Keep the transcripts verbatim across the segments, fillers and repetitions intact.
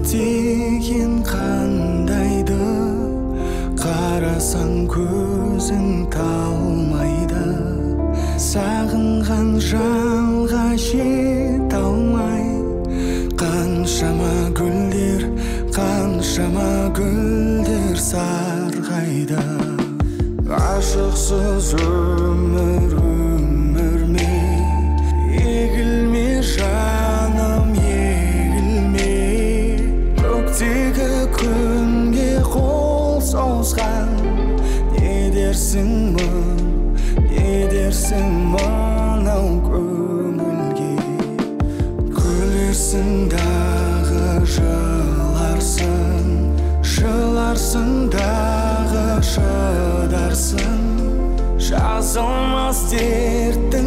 деген қандайды, қарасаң көзің талмайды. Сағынған жанға жете алмай, қаншама гүлдер, қаншама гүлдер сарғайды. Ашықсыз өмір өмір ме, егілме жаным егілме. Көктегі күнге қол созған, не дерсің мұң, не дерсің мынау көңілге. Күлерсің дағы жыларсың, жыларсың дағы шыдарсың. Жазылмас дерттің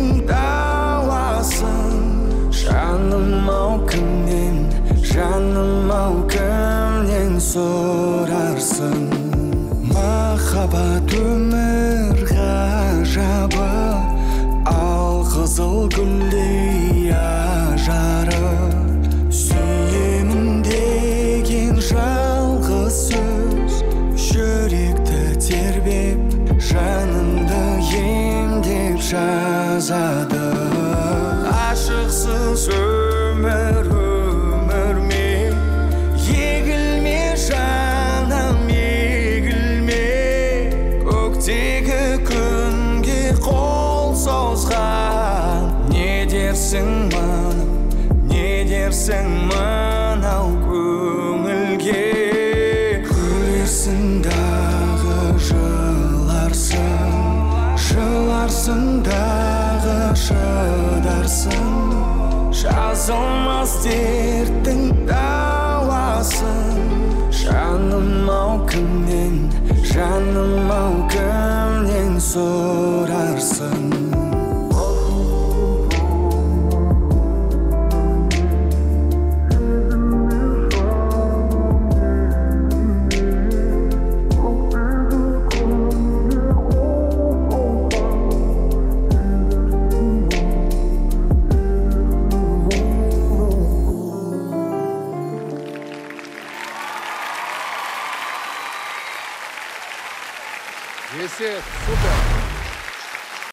дауасын, жаным-ау кімнен, жаным-ау кімнен сұрарсың. Махаббат өмір ғажабы, ал қызыл гүлдей ажары. Сүйемін деген жалғыз сөз, жүректі тербеп, жанымды емдеп жазады. Ашықсыз өмір өмір ме, егілме жаным егілме. Көктегі күнге қол созған, не дерсің мұным, не дерсің мынау көңілге. Күлерсің дағы жыларсың, жыларсың дағы шыдарсың. Жазылмас дерттің дауасын, жаным-ау кімнен, жаным-ау кімнен сұрарсың.